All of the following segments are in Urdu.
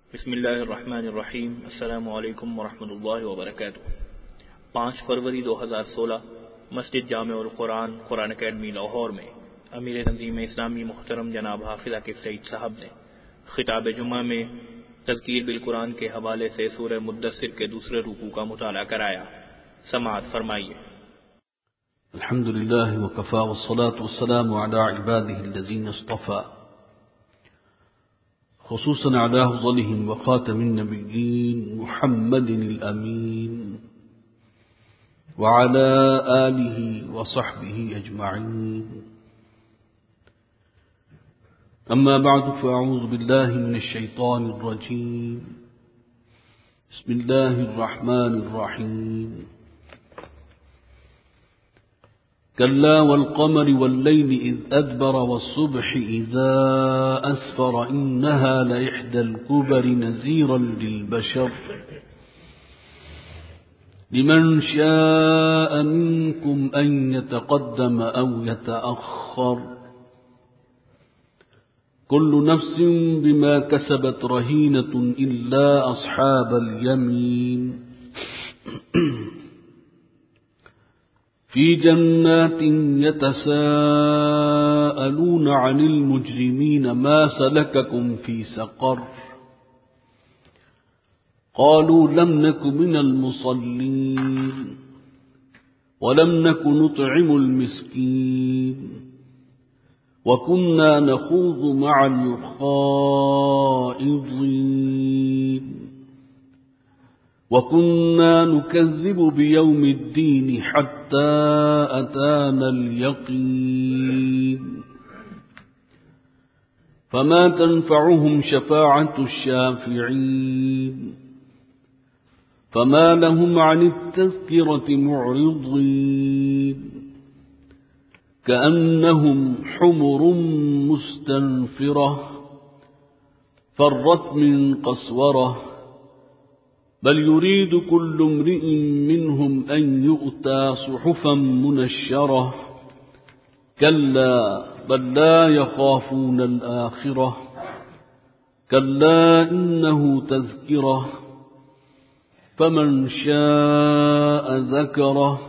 بسم اللہ الرحمن الرحیم۔ السلام علیکم ورحمۃ اللہ وبرکاتہ۔ 5 فروری 2016 مسجد جامع القرآن قرآن اکیڈمی لاہور میں امیر تنظیم اسلامی محترم جناب حافظ عاقب سعید صاحب نے خطاب جمعہ میں تذکیر بالقرآن کے حوالے سے سورہ مدثر کے دوسرے رکوع کا مطالعہ کرایا۔ سماعت فرمائیے۔ الحمد للہ وکفی والصلاة والسلام علی عباده الذین اصطفى، خصوصا على أفضلهم وخاتم النبيين محمد الأمين وعلى آله وصحبه أجمعين. أما بعد فأعوذ بالله من الشيطان الرجيم. بسم الله الرحمن الرحيم. كلا والقمر والليل إذ أدبر والصبح إذا أسفر إنها لإحدى الكبر نذيرا للبشر لمن شاء منكم أن يتقدم أو يتأخر كل نفس بما كسبت رهينة إلا أصحاب اليمين في جنات يتساءلون عن المجرمين ما سلككم في سقر قالوا لم نك من المصلين ولم نك نطعم المسكين وكنا نخوض مع الخائضين وكنا نكذب بيوم الدين حتى أتانا اليقين فما تنفعهم شفاعة الشافعين فما لهم عن التذكرة معرضين كأنهم حمر مستنفرة فرت من قسورة بل يريد كل امرئ منهم أن يؤتى صحفا منشرة كلا بل لا يخافون الآخرة كلا إنه تذكرة فمن شاء ذكره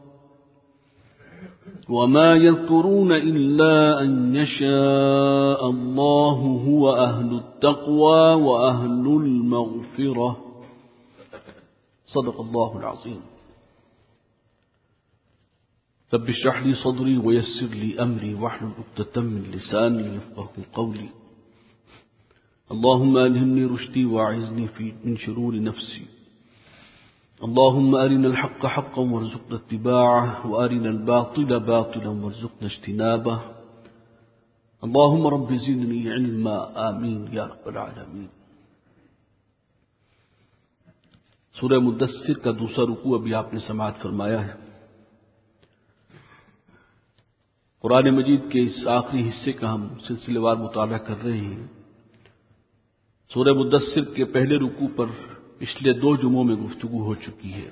وما يذكرون إلا أن يشاء الله هو أهل التقوى وأهل المغفرة صدق اللہ العظیم. رب اشرح لي صدري ويسر لي أمري واحلل عقدة من لساني يفقهوا قولي. اللهم ألهمني رشدي وأعذني من شرور نفسي. اللهم أرنا الحق حقا وارزقنا اتباعه وأرنا الباطل باطلا وارزقنا اجتنابه. اللهم رب زدني علما آمين يا رب العالمين. سورہ مدثر کا دوسرا رکوع ابھی آپ نے سماعت فرمایا ہے. قرآن مجید کے اس آخری حصے کا ہم سلسلے وار مطالعہ کر رہے ہیں. سورہ مدثر کے پہلے رکوع پر پچھلے 2 جمعوں میں گفتگو ہو چکی ہے،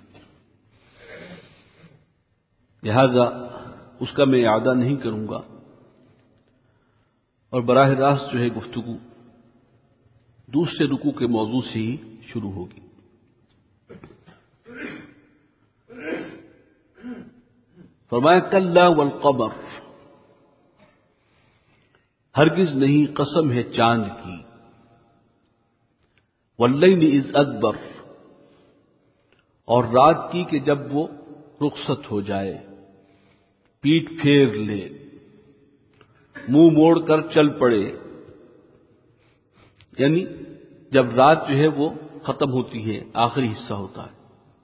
لہذا اس کا میں اعادہ نہیں کروں گا اور براہ راست جو ہے گفتگو دوسرے رکوع کے موضوع سے ہی شروع ہوگی. فرمایا کلا والقمر، ہرگز نہیں، قسم ہے چاند کی، واللیل اذ ادبر، اور رات کی کہ جب وہ رخصت ہو جائے، پیٹ پھیر لے، منہ موڑ کر چل پڑے، یعنی جب رات جو ہے وہ ختم ہوتی ہے، آخری حصہ ہوتا ہے.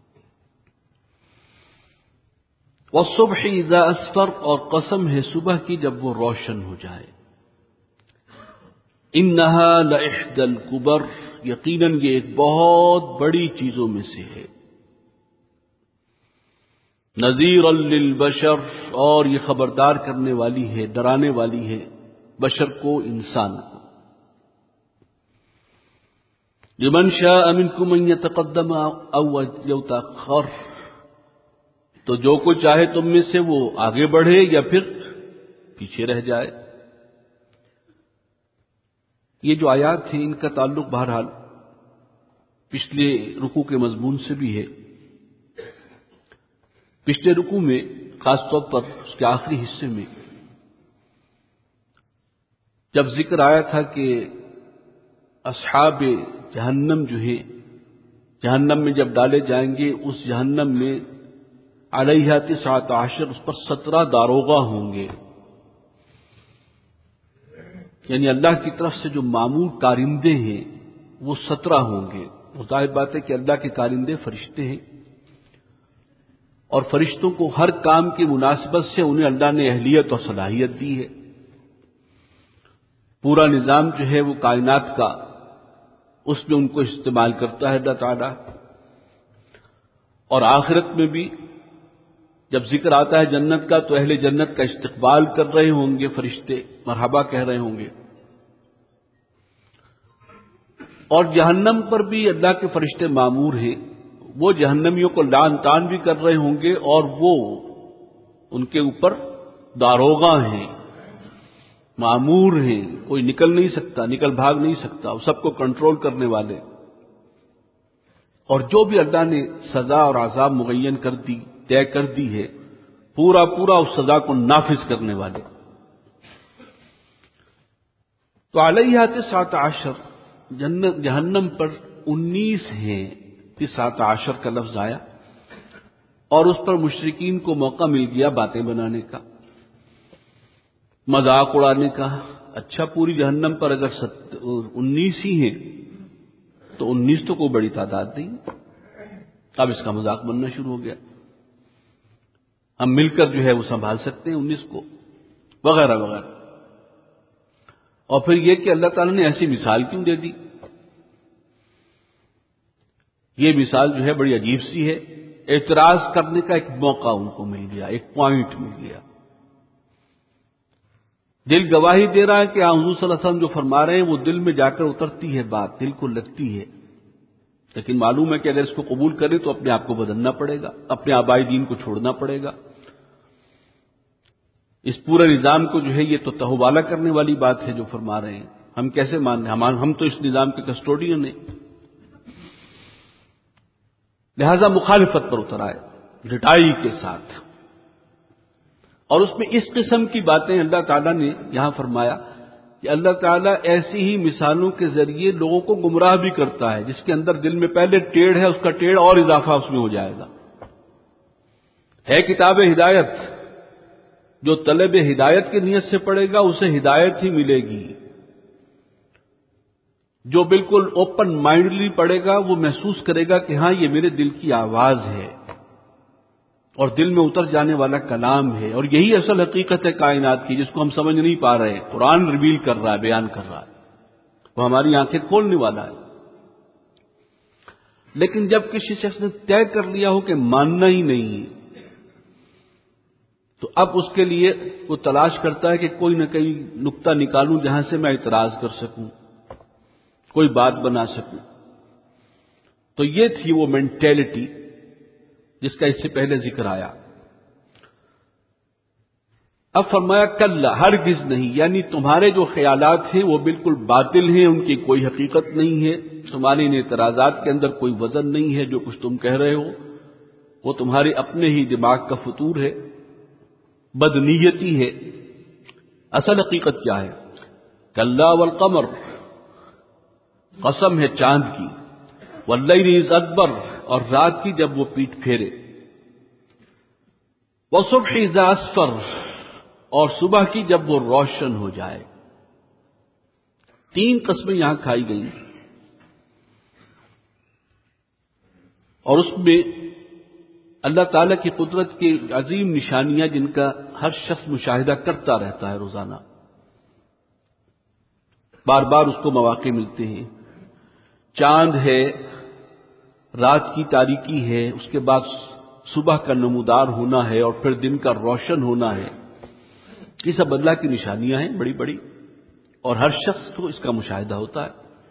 والصبح اذا اسفر، اور قسم ہے صبح کی جب وہ روشن ہو جائے. انہا لإحدى الکبر، یقیناً یہ ایک بہت بڑی چیزوں میں سے ہے. نذیرا للبشر، اور یہ خبردار کرنے والی ہے، ڈرانے والی ہے بشر کو، انسان کو. لمن شاء منکم ان یتقدم او یتأخر، تو جو کوئی چاہے تم میں سے وہ آگے بڑھے یا پھر پیچھے رہ جائے. یہ جو آیات ہیں ان کا تعلق بہرحال پچھلے رکوع کے مضمون سے بھی ہے. پچھلے رکوع میں خاص طور پر اس کے آخری حصے میں جب ذکر آیا تھا کہ اصحاب جہنم جو ہیں جہنم میں جب ڈالے جائیں گے، اس جہنم میں علیہا 19 اس پر 17 داروغہ ہوں گے. یعنی اللہ کی طرف سے جو معمور کارندے ہیں وہ 17 ہوں گے. ظاہر بات ہے کہ اللہ کے کارندے فرشتے ہیں، اور فرشتوں کو ہر کام کی مناسبت سے انہیں اللہ نے اہلیت اور صلاحیت دی ہے. پورا نظام جو ہے وہ کائنات کا، اس میں ان کو استعمال کرتا ہے اللہ تعالی. اور آخرت میں بھی جب ذکر آتا ہے جنت کا تو اہل جنت کا استقبال کر رہے ہوں گے فرشتے، مرحبا کہہ رہے ہوں گے. اور جہنم پر بھی اللہ کے فرشتے مامور ہیں، وہ جہنمیوں کو لعن طعن بھی کر رہے ہوں گے، اور وہ ان کے اوپر داروغہ ہیں، مامور ہیں. کوئی نکل نہیں سکتا، نکل بھاگ نہیں سکتا، وہ سب کو کنٹرول کرنے والے. اور جو بھی اللہ نے سزا اور عذاب معین کر دی، طے کر دی ہے، پورا پورا اس سزا کو نافذ کرنے والے. تو علیہا 19 جہنم پر 19 ہیں. 19 کا لفظ آیا اور اس پر مشرکین کو موقع مل گیا باتیں بنانے کا، مذاق اڑانے کا. اچھا، پوری جہنم پر اگر 19 ہی ہیں تو 19 تو کوئی بڑی تعداد نہیں. اب اس کا مذاق بننا شروع ہو گیا. ہم مل کر جو ہے وہ سنبھال سکتے ہیں 19 کو، وغیرہ وغیرہ. اور پھر یہ کہ اللہ تعالیٰ نے ایسی مثال کیوں دے دی؟ یہ مثال جو ہے بڑی عجیب سی ہے. اعتراض کرنے کا ایک موقع ان کو مل گیا، ایک پوائنٹ مل گیا. دل گواہی دے رہا ہے کہ حضور صلی اللہ علیہ وسلم جو فرما رہے ہیں وہ دل میں جا کر اترتی ہے، بات دل کو لگتی ہے. لیکن معلوم ہے کہ اگر اس کو قبول کرے تو اپنے آپ کو بدلنا پڑے گا، اپنے آبائی دین کو چھوڑنا پڑے گا. اس پورے نظام کو جو ہے یہ تو تہوبالا کرنے والی بات ہے جو فرما رہے ہیں. ہم کیسے مان رہے؟ ہم تو اس نظام کے کسٹوڈین ہیں. لہذا مخالفت پر اتر آئے ڈٹائی کے ساتھ. اور اس میں اس قسم کی باتیں اللہ تعالیٰ نے یہاں فرمایا کہ اللہ تعالیٰ ایسی ہی مثالوں کے ذریعے لوگوں کو گمراہ بھی کرتا ہے. جس کے اندر دل میں پہلے ٹیڑھ ہے، اس کا ٹیڑھ اور اضافہ اس میں ہو جائے گا. ہے کتاب ہدایت، جو طلب ہدایت کی نیت سے پڑھے گا اسے ہدایت ہی ملے گی. جو بالکل اوپن مائنڈلی پڑھے گا وہ محسوس کرے گا کہ ہاں یہ میرے دل کی آواز ہے اور دل میں اتر جانے والا کلام ہے. اور یہی اصل حقیقت ہے کائنات کی، جس کو ہم سمجھ نہیں پا رہے. قرآن ریویل کر رہا ہے، بیان کر رہا ہے، وہ ہماری آنکھیں کھولنے والا ہے. لیکن جب کسی شخص نے طے کر لیا ہو کہ ماننا ہی نہیں، تو اب اس کے لیے وہ تلاش کرتا ہے کہ کوئی نہ کوئی نقطہ نکالوں جہاں سے میں اعتراض کر سکوں، کوئی بات بنا سکوں. تو یہ تھی وہ مینٹیلٹی جس کا اس سے پہلے ذکر آیا. اب فرمایا کلا، ہرگز نہیں، یعنی تمہارے جو خیالات ہیں وہ بالکل باطل ہیں، ان کی کوئی حقیقت نہیں ہے. تمہارے ان اعتراضات کے اندر کوئی وزن نہیں ہے. جو کچھ تم کہہ رہے ہو وہ تمہارے اپنے ہی دماغ کا فطور ہے، بدنیتی ہے. اصل حقیقت کیا ہے؟ کلا والقمر، قسم ہے چاند کی، واللیل اذ ادبر، اور رات کی جب وہ پیٹ پھیرے، والصبح اذا اسفر، اور صبح کی جب وہ روشن ہو جائے. 3 قسمیں یہاں کھائی گئیں، اور اس میں اللہ تعالی کی قدرت کی عظیم نشانیاں جن کا ہر شخص مشاہدہ کرتا رہتا ہے روزانہ، بار بار اس کو مواقع ملتے ہیں. چاند ہے، رات کی تاریکی ہے، اس کے بعد صبح کا نمودار ہونا ہے، اور پھر دن کا روشن ہونا ہے. یہ سب اللہ کی نشانیاں ہیں بڑی بڑی، اور ہر شخص کو اس کا مشاہدہ ہوتا ہے.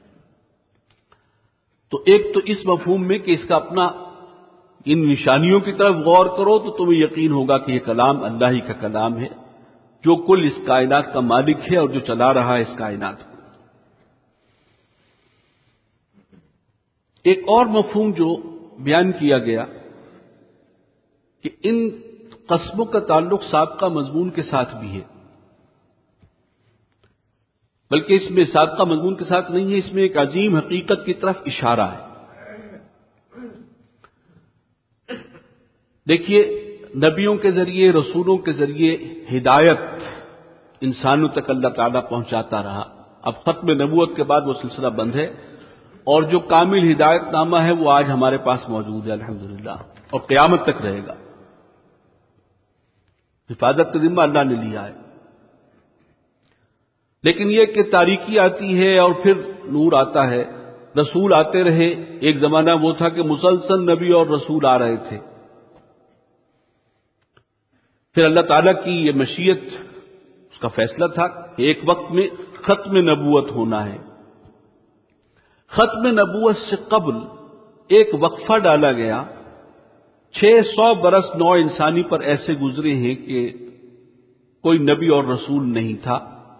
تو ایک تو اس مفہوم میں کہ اس کا اپنا ان نشانیوں کی طرف غور کرو تو تمہیں یقین ہوگا کہ یہ کلام اللہ ہی کا کلام ہے، جو کل اس کائنات کا مالک ہے اور جو چلا رہا ہے اس کائنات کو. ایک اور مفہوم جو بیان کیا گیا کہ ان قسموں کا تعلق سابقہ مضمون کے ساتھ بھی ہے، بلکہ اس میں سابقہ مضمون کے ساتھ نہیں ہے، اس میں ایک عظیم حقیقت کی طرف اشارہ ہے۔ دیکھیے، نبیوں کے ذریعے، رسولوں کے ذریعے ہدایت انسانوں تک اللہ تعالیٰ پہنچاتا رہا۔ اب ختم نبوت کے بعد وہ سلسلہ بند ہے، اور جو کامل ہدایت نامہ ہے وہ آج ہمارے پاس موجود ہے الحمدللہ، اور قیامت تک رہے گا۔ حفاظت کا ذمہ اللہ نے لیا ہے، لیکن یہ کہ تاریکی آتی ہے اور پھر نور آتا ہے، رسول آتے رہے۔ ایک زمانہ وہ تھا کہ مسلسل نبی اور رسول آ رہے تھے، پھر اللہ تعالیٰ کی یہ مشیت، اس کا فیصلہ تھا کہ ایک وقت میں ختم نبوت ہونا ہے۔ ختم نبوت سے قبل ایک وقفہ ڈالا گیا، 600 برس نو انسانی پر ایسے گزرے ہیں کہ کوئی نبی اور رسول نہیں تھا۔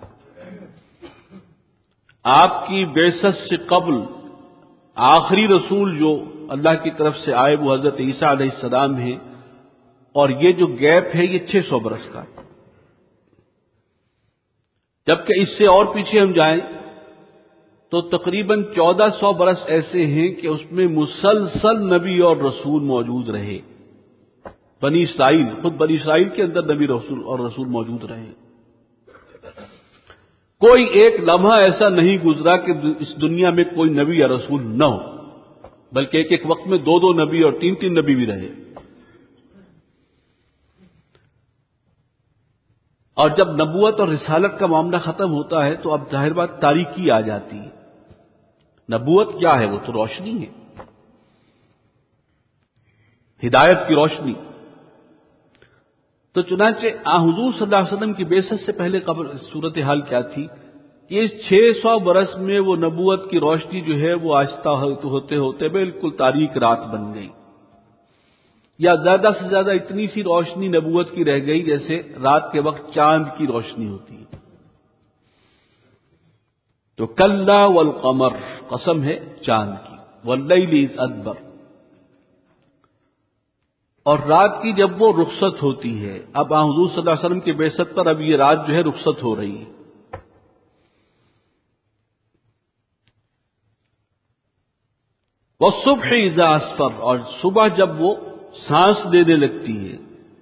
آپ کی بعثت سے قبل آخری رسول جو اللہ کی طرف سے آئے وہ حضرت عیسیٰ علیہ السلام ہیں، اور یہ جو گیپ ہے یہ 600 برس کا، جبکہ اس سے اور پیچھے ہم جائیں تو تقریباً 1400 برس ایسے ہیں کہ اس میں مسلسل نبی اور رسول موجود رہے۔ بنی اسرائیل، خود بنی اسرائیل کے اندر نبی اور رسول موجود رہے۔ کوئی ایک لمحہ ایسا نہیں گزرا کہ اس دنیا میں کوئی نبی یا رسول نہ ہو، بلکہ ایک ایک وقت میں 2 نبی اور 3 نبی بھی رہے۔ اور جب نبوت اور رسالت کا معاملہ ختم ہوتا ہے تو اب ظاہر بات تاریکی آ جاتی ہے۔ نبوت کیا ہے؟ وہ تو روشنی ہے، ہدایت کی روشنی۔ تو چنانچہ حضور صلی اللہ علیہ وسلم کی بعثت سے پہلے قبل صورتحال کیا تھی کہ اس 600 برس میں وہ نبوت کی روشنی جو ہے وہ آہستہ ہوتے ہوتے بالکل تاریک رات بن گئی، یا زیادہ سے زیادہ اتنی سی روشنی نبوت کی رہ گئی جیسے رات کے وقت چاند کی روشنی ہوتی ہے۔ تو کلا والقمر، قسم ہے چاند کی، واللیل اذ ادبر، اور رات کی جب وہ رخصت ہوتی ہے۔ اب حضور صلی اللہ علیہ وسلم کی بعثت پر اب یہ رات جو ہے رخصت ہو رہی ہے۔ والصبح اذا اسفر، اور صبح جب وہ سانس دینے لگتی ہے۔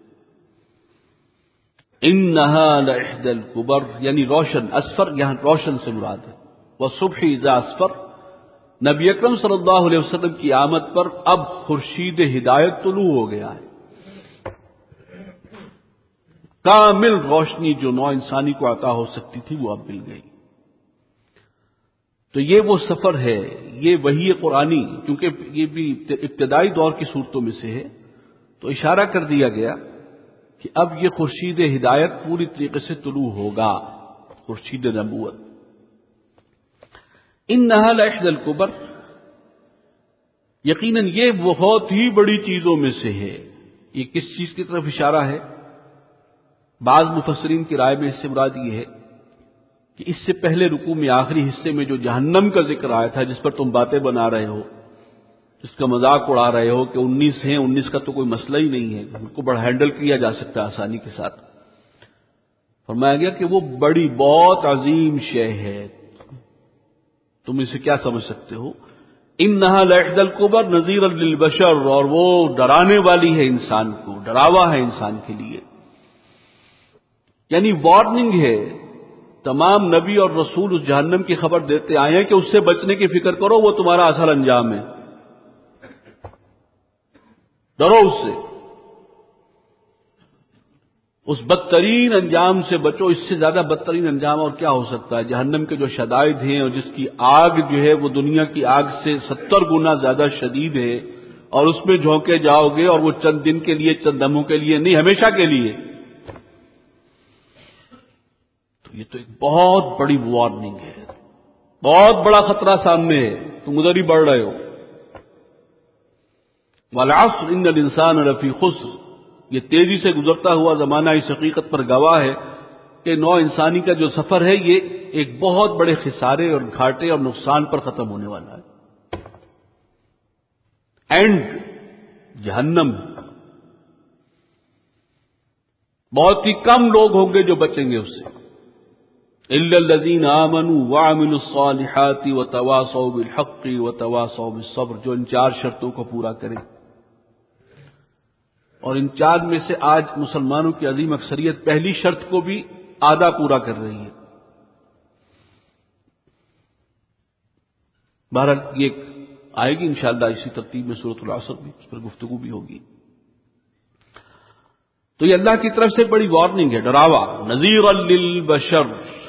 انہا لإحدى الكبر، یعنی روشن، اسفر یہاں روشن سے مراد ہے۔ والصبح اذا اسفر، نبی اکرم صلی اللہ علیہ وسلم کی آمد پر اب خورشید ہدایت طلوع ہو گیا ہے، کامل روشنی جو نو انسانی کو عطا ہو سکتی تھی وہ اب مل گئی۔ تو یہ وہ سفر ہے، یہ وحی قرآنی، کیونکہ یہ بھی ابتدائی دور کی صورتوں میں سے ہے، تو اشارہ کر دیا گیا کہ اب یہ خورشید ہدایت پوری طریقے سے طلوع ہوگا، خورشید نبوت۔ انہا لإحدى الكبر، یقیناً یہ بہت ہی بڑی چیزوں میں سے ہے۔ یہ کس چیز کی طرف اشارہ ہے؟ بعض مفسرین کی رائے میں اس سے مراد یہ ہے کہ اس سے پہلے رکوع میں آخری حصے میں جو جہنم کا ذکر آیا تھا، جس پر تم باتیں بنا رہے ہو، جس کا مذاق اڑا رہے ہو کہ 19 ہیں، 19 کا تو کوئی مسئلہ ہی نہیں ہے، ان کو بڑا ہینڈل کیا جا سکتا ہے آسانی کے ساتھ۔ فرمایا گیا کہ وہ بڑی بہت عظیم شے ہے، تم اسے کیا سمجھ سکتے ہو؟ انہا لإحدى الكبر نذیرا للبشر، اور وہ ڈرانے والی ہے انسان کو، ڈراوا ہے انسان کے لیے، یعنی وارننگ ہے۔ تمام نبی اور رسول اس جہنم کی خبر دیتے آئے ہیں کہ اس سے بچنے کی فکر کرو، وہ تمہارا اصل انجام ہے، ڈرو اس سے، اس بدترین انجام سے بچو۔ اس سے زیادہ بدترین انجام اور کیا ہو سکتا ہے؟ جہنم کے جو شدائد ہیں اور جس کی آگ جو ہے وہ دنیا کی آگ سے 70 گنا زیادہ شدید ہے، اور اس میں جھونکے جاؤ گے، اور وہ چند دن کے لیے، چند دموں کے لیے نہیں، ہمیشہ کے لیے۔ تو یہ تو ایک بہت بڑی وارننگ ہے، بہت بڑا خطرہ سامنے ہے، تم ادھر ہی بڑھ رہے ہو۔ والعصر ان الانسان لفی خسر، یہ تیزی سے گزرتا ہوا زمانہ اس حقیقت پر گواہ ہے کہ نو انسانی کا جو سفر ہے یہ ایک بہت بڑے خسارے اور گھاٹے اور نقصان پر ختم ہونے والا ہے۔ اینڈ جہنم. بہت ہی کم لوگ ہوں گے جو بچیں گے اس سے. الا الذین آمنوا وعملوا الصالحات وتواصوا بالحق وتواصوا بالصبر، جو ان 4 شرطوں کو پورا کریں. اور ان 4 میں سے آج مسلمانوں کی عظیم اکثریت پہلی شرط کو بھی آدھا پورا کر رہی ہے. بہرحال یہ آئے گی انشاءاللہ اسی ترتیب میں سورۃ العصر بھی، اس پر گفتگو بھی ہوگی. تو یہ اللہ کی طرف سے بڑی وارننگ ہے، ڈراوا. نذیرا للبشر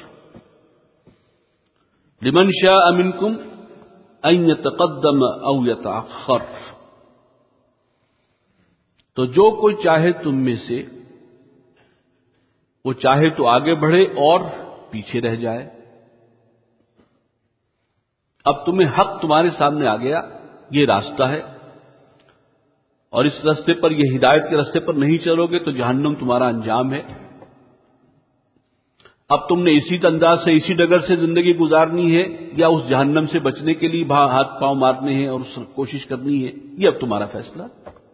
لمن شاء منکم ان یتقدم او یتأخر. تو جو کوئی چاہے تم میں سے، وہ چاہے تو آگے بڑھے اور پیچھے رہ جائے. اب تمہیں حق تمہارے سامنے آ گیا، یہ راستہ ہے، اور اس راستے پر، یہ ہدایت کے راستے پر نہیں چلو گے تو جہنم تمہارا انجام ہے. اب تم نے اسی انداز سے، اسی ڈگر سے زندگی گزارنی ہے، یا اس جہنم سے بچنے کے لیے ہاتھ پاؤں مارنے ہیں اور اس کوشش کرنی ہے، یہ اب تمہارا فیصلہ.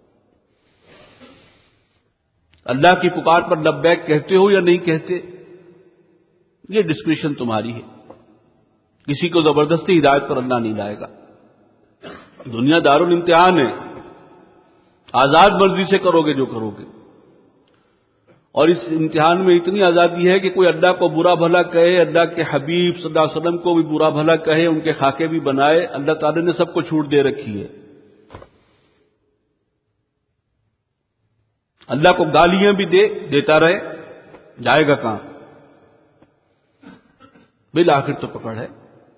اللہ کی پکار پر لبیک کہتے ہو یا نہیں کہتے، یہ ڈسکریشن تمہاری ہے. کسی کو زبردستی ہدایت پر اللہ نہیں لائے گا. دنیا دارالامتحان ہے، آزاد مرضی سے کرو گے جو کرو گے. اور اس امتحان میں اتنی آزادی ہے کہ کوئی اللہ کو برا بھلا کہے، اللہ کے حبیب صلی اللہ علیہ وسلم کو بھی برا بھلا کہے، ان کے خاکے بھی بنائے. اللہ تعالی نے سب کو چھوٹ دے رکھی ہے. اللہ کو گالیاں بھی دیتا رہے، جائے گا کہاں؟ بالآخر تو پکڑ ہے.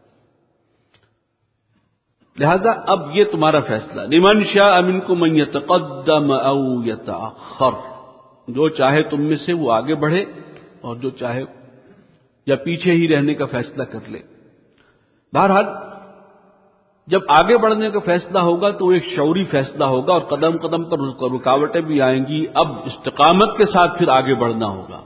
لہذا اب یہ تمہارا فیصلہ. لمن شاء منکم ان یتقدم او یتأخر، جو چاہے تم میں سے وہ آگے بڑھے، اور جو چاہے یا پیچھے ہی رہنے کا فیصلہ کر لے. بہرحال جب آگے بڑھنے کا فیصلہ ہوگا تو وہ ایک شعوری فیصلہ ہوگا، اور قدم قدم پر رکاوٹیں بھی آئیں گی. اب استقامت کے ساتھ پھر آگے بڑھنا ہوگا.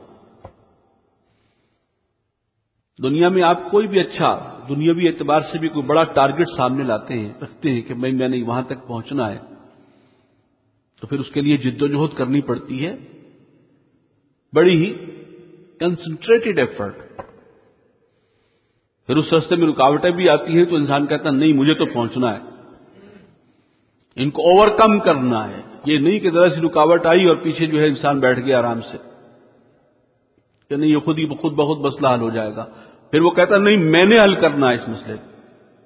دنیا میں آپ کوئی بھی اچھا دنیاوی اعتبار سے بھی کوئی بڑا ٹارگٹ سامنے لاتے ہیں، رکھتے ہیں کہ میں نے وہاں تک پہنچنا ہے، تو پھر اس کے لیے جد و جہد کرنی پڑتی ہے، بڑی ہی کنسنٹریٹڈ ایفرٹ. پھر اس راستے میں رکاوٹیں بھی آتی ہیں تو انسان کہتا نہیں مجھے تو پہنچنا ہے، ان کو اوور کم کرنا ہے. یہ نہیں کہ ذرا سی رکاوٹ آئی اور پیچھے جو ہے انسان بیٹھ گیا آرام سے کہ نہیں یہ خود بخود مسئلہ حل ہو جائے گا. پھر وہ کہتا نہیں میں نے حل کرنا ہے اس مسئلے کو.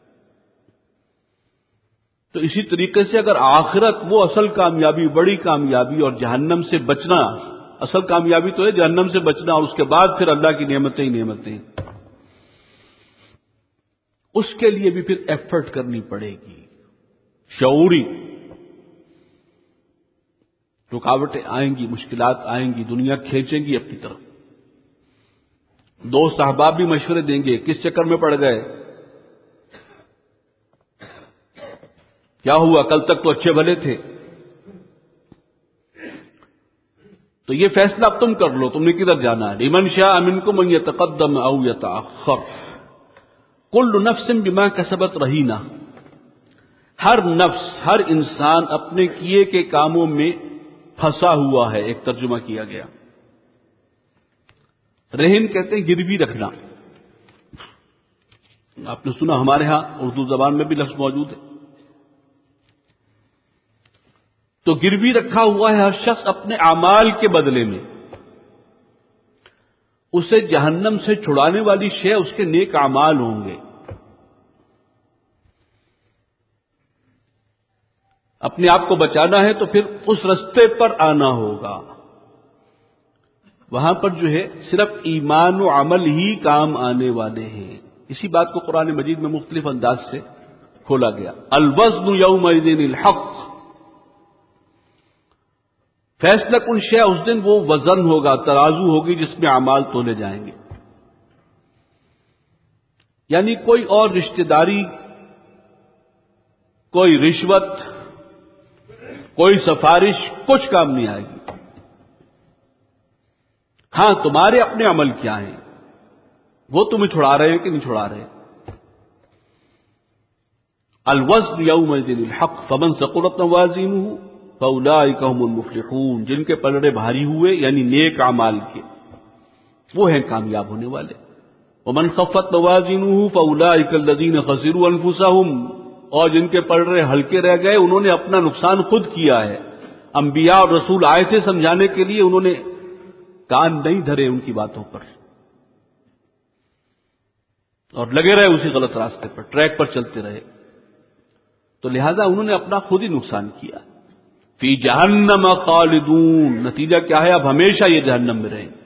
تو اسی طریقے سے اگر آخرت وہ اصل کامیابی، بڑی کامیابی، اور جہنم سے بچنا، اصل کامیابی تو ہے جہنم سے بچنا، اور اس کے بعد پھر اللہ کی نعمتیں ہی نعمتیں، اس کے لیے بھی پھر ایفرٹ کرنی پڑے گی شعوری. رکاوٹیں آئیں گی، مشکلات آئیں گی، دنیا کھینچیں گی اپنی طرف. دوست احباب بھی مشورے دیں گے، کس چکر میں پڑ گئے، کیا ہوا، کل تک تو اچھے بھلے تھے. تو یہ فیصلہ اب تم کر لو، تم نے کدھر جانا ہے. لمن شاء منکم ان یتقدم او یتأخر. کل نفس بما کسبت رہینہ. ہر نفس، ہر انسان اپنے کیے کے کاموں میں پھنسا ہوا ہے. ایک ترجمہ کیا گیا، رہن کہتے ہیں گروی رکھنا. آپ نے سنا ہمارے ہاں اردو زبان میں بھی لفظ موجود ہے. تو گروی رکھا ہوا ہے ہر شخص اپنے اعمال کے بدلے میں. اسے جہنم سے چھڑانے والی شے اس کے نیک اعمال ہوں گے. اپنے آپ کو بچانا ہے تو پھر اس رستے پر آنا ہوگا. وہاں پر جو ہے صرف ایمان و عمل ہی کام آنے والے ہیں. اسی بات کو قرآن مجید میں مختلف انداز سے کھولا گیا. الوزن یومئذ الحق. فیصلہ کن شے اس دن وہ وزن ہوگا، ترازو ہوگی جس میں اعمال تولے جائیں گے. یعنی کوئی اور رشتہ داری، کوئی رشوت، کوئی سفارش کچھ کام نہیں آئے گی. ہاں تمہارے اپنے عمل کیا ہیں، وہ تمہیں چھڑا رہے ہیں کہ نہیں چھڑا رہے. الوزن یومئذ الحق فمن ثقلت موازینہ فاولئک هم المفلحون، جن کے پلڑے بھاری ہوئے یعنی نیک اعمال کے، وہ ہیں کامیاب ہونے والے۔ ومن خفت موازینہ فاولئک الذین خسروا انفسهم، اور جن کے پلڑے ہلکے رہ گئے انہوں نے اپنا نقصان خود کیا ہے۔ انبیاء اور رسول آئے تھے سمجھانے کے لیے، انہوں نے کان نہیں دھرے ان کی باتوں پر اور لگے رہے اسی غلط راستے پر، ٹریک پر چلتے رہے، تو لہذا انہوں نے اپنا خود ہی نقصان کیا۔ فی جہنم خالدون، نتیجہ کیا ہے؟ اب ہمیشہ یہ جہنم میں رہیں۔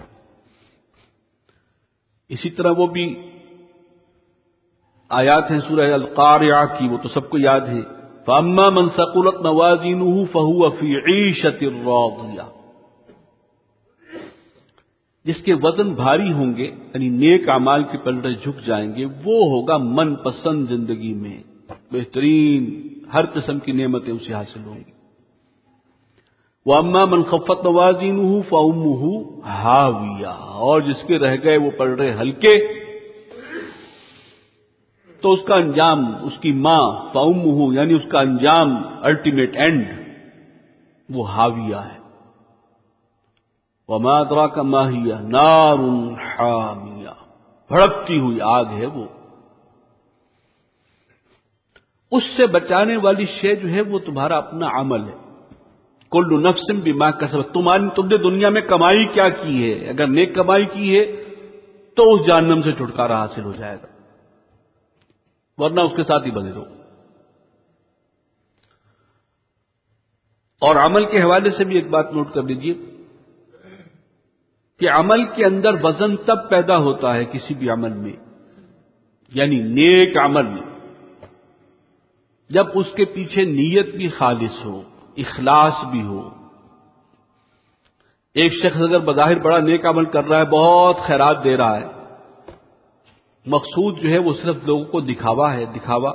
اسی طرح وہ بھی آیات ہیں سورہ القارعہ کی، وہ تو سب کو یاد ہے۔ فَأَمَّا مَنْ ثَقُلَتْ مَوَازِينُهُ فَهُوَ فِي عِيشَةٍ رَاضِيَةٍ، جس کے وزن بھاری ہوں گے یعنی نیک اعمال کے پلڑے جھک جائیں گے، وہ ہوگا من پسند زندگی میں، بہترین ہر قسم کی نعمتیں اسے حاصل ہوں گی۔ وَأَمَّا مَنْ خَفَّتْ مَوَازِينُهُ فَأُمُّهُ هَاوِيَةٌ، اور جس کے رہ گئے وہ پلڑے ہلکے تو اس کا انجام، اس کی ماں فَأُمُّهُ یعنی اس کا انجام، الٹیمیٹ اینڈ، وہ ہاویہ ہے۔ وَمَا أَدْرَاكَ مَا هِيَ نَارٌ حَامِيَةٌ، بھڑکتی ہوئی آگ ہے وہ۔ اس سے بچانے والی شے جو ہے وہ تمہارا اپنا عمل ہے۔ کل نفس بما کسبت، تم نے دنیا میں کمائی کیا کی ہے، اگر نیک کمائی کی ہے تو اس جہنم سے چھٹکارا حاصل ہو جائے گا، ورنہ اس کے ساتھ ہی بنے رہو۔ اور عمل کے حوالے سے بھی ایک بات نوٹ کر لیجیے کہ عمل کے اندر وزن تب پیدا ہوتا ہے کسی بھی عمل میں، یعنی نیک عمل میں، جب اس کے پیچھے نیت بھی خالص ہو، اخلاص بھی ہو۔ ایک شخص اگر بظاہر بڑا نیک عمل کر رہا ہے، بہت خیرات دے رہا ہے، مقصود جو ہے وہ صرف لوگوں کو دکھاوا ہے، دکھاوا،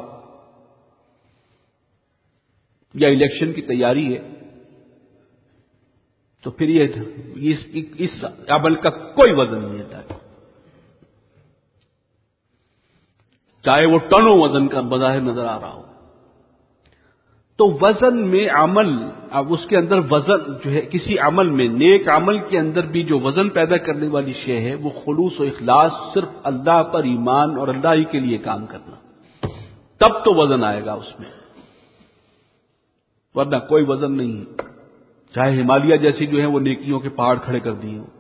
یا الیکشن کی تیاری ہے، تو پھر اس عمل کا کوئی وزن نہیں ہے، چاہے وہ ٹنوں وزن کا بظاہر نظر آ رہا ہو۔ تو وزن میں عمل، اب اس کے اندر وزن جو ہے کسی عمل میں، نیک عمل کے اندر بھی جو وزن پیدا کرنے والی شے ہے وہ خلوص و اخلاص، صرف اللہ پر ایمان اور اللہ ہی کے لیے کام کرنا، تب تو وزن آئے گا اس میں، ورنہ کوئی وزن نہیں ہے، چاہے ہمالیہ جیسی جو ہے وہ نیکیوں کے پہاڑ کھڑے کر دیے ہوں۔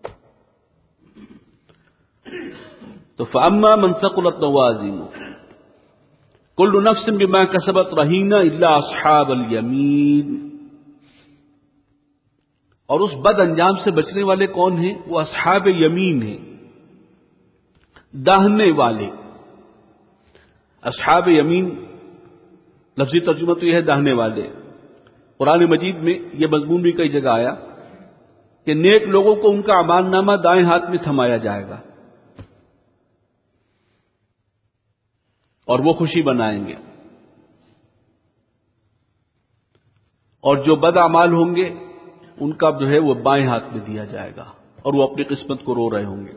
تو فَأَمَّا مَنْ ثَقُلَتْ مَوَازِينُهُ كُلُّ نَفْسٍ بِمَا كَسَبَتْ رَهِينَةٌ إِلَّا أَصْحَابَ الْيَمِينِ، اور اس بد انجام سے بچنے والے کون ہیں؟ وہ اصحاب یمین ہیں، داہنے والے۔ اصحاب یمین لفظی ترجمہ تو یہ ہے داہنے والے۔ قرآن مجید میں یہ مضمون بھی کئی جگہ آیا کہ نیک لوگوں کو ان کا اعمال نامہ دائیں ہاتھ میں تھمایا جائے گا اور وہ خوشی بنائیں گے، اور جو بد اعمال ہوں گے ان کا جو ہے وہ بائیں ہاتھ میں دیا جائے گا اور وہ اپنی قسمت کو رو رہے ہوں گے۔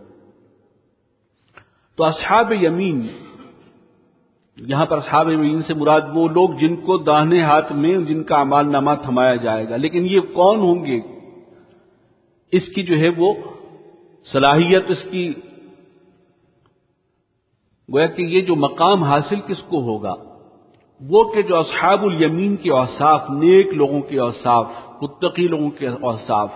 تو اصحاب یمین، یہاں پر اصحاب یمین سے مراد وہ لوگ جن کو داہنے ہاتھ میں جن کا اعمال نامہ تھمایا جائے گا، لیکن یہ کون ہوں گے؟ اس کی جو ہے وہ صلاحیت، اس کی گویا کہ یہ جو مقام حاصل کس کو ہوگا، وہ کہ جو اصحاب الیمین کے اوصاف، نیک لوگوں کے اوصاف، متقی لوگوں کے اوصاف،